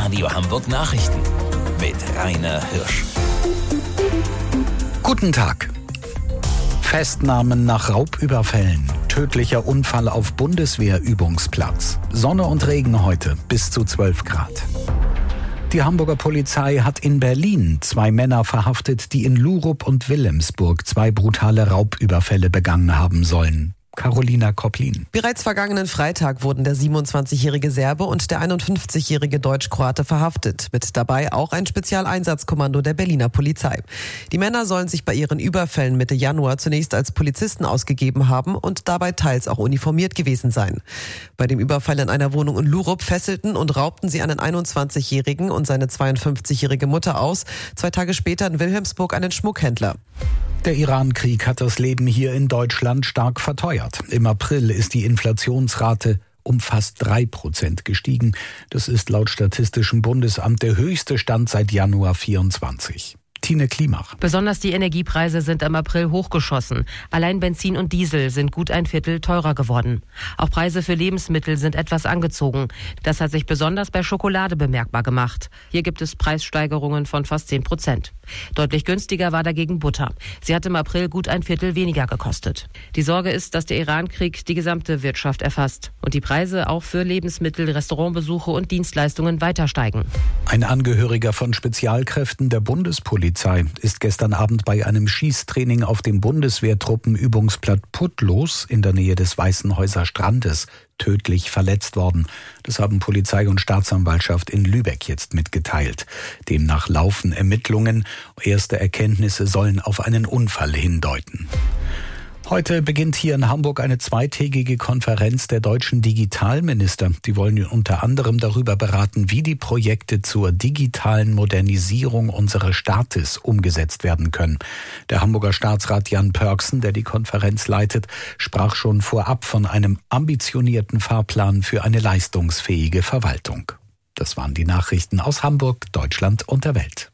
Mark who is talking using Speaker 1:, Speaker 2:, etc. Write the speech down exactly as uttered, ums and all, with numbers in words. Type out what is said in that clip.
Speaker 1: Radio Hamburg Nachrichten mit Rainer Hirsch.
Speaker 2: Guten Tag. Festnahmen nach Raubüberfällen. Tödlicher Unfall auf Bundeswehrübungsplatz. Sonne und Regen heute bis zu zwölf Grad. Die Hamburger Polizei hat in Berlin zwei Männer verhaftet, die in Lurup und Wilhelmsburg zwei brutale Raubüberfälle begangen haben sollen. Carolina Koplin.
Speaker 3: Bereits vergangenen Freitag wurden der siebenundzwanzigjährige Serbe und der einundfünfzigjährige Deutsch-Kroate verhaftet. Mit dabei auch ein Spezialeinsatzkommando der Berliner Polizei. Die Männer sollen sich bei ihren Überfällen Mitte Januar zunächst als Polizisten ausgegeben haben und dabei teils auch uniformiert gewesen sein. Bei dem Überfall in einer Wohnung in Lurup fesselten und raubten sie einen einundzwanzigjährigen und seine zweiundfünfzigjährige Mutter aus. Zwei Tage später in Wilhelmsburg einen Schmuckhändler.
Speaker 2: Der Iran-Krieg hat das Leben hier in Deutschland stark verteuert. Im April ist die Inflationsrate um fast drei Prozent gestiegen. Das ist laut Statistischem Bundesamt der höchste Stand seit Januar vierundzwanzig. Tine Klimach.
Speaker 4: Besonders die Energiepreise sind im April hochgeschossen. Allein Benzin und Diesel sind gut ein Viertel teurer geworden. Auch Preise für Lebensmittel sind etwas angezogen. Das hat sich besonders bei Schokolade bemerkbar gemacht. Hier gibt es Preissteigerungen von fast zehn Prozent. Deutlich günstiger war dagegen Butter. Sie hat im April gut ein Viertel weniger gekostet. Die Sorge ist, dass der Iran-Krieg die gesamte Wirtschaft erfasst und die Preise auch für Lebensmittel, Restaurantbesuche und Dienstleistungen weiter steigen.
Speaker 2: Ein Angehöriger von Spezialkräften der Bundespolizei ist gestern Abend bei einem Schießtraining auf dem Bundeswehrtruppenübungsplatz Putlos in der Nähe des Weißenhäuser Strandes tödlich verletzt worden. Das haben Polizei und Staatsanwaltschaft in Lübeck jetzt mitgeteilt. Demnach laufen Ermittlungen. Erste Erkenntnisse sollen auf einen Unfall hindeuten. Heute beginnt hier in Hamburg eine zweitägige Konferenz der deutschen Digitalminister. Die wollen unter anderem darüber beraten, wie die Projekte zur digitalen Modernisierung unseres Staates umgesetzt werden können. Der Hamburger Staatsrat Jan Pörksen, der die Konferenz leitet, sprach schon vorab von einem ambitionierten Fahrplan für eine leistungsfähige Verwaltung. Das waren die Nachrichten aus Hamburg, Deutschland und der Welt.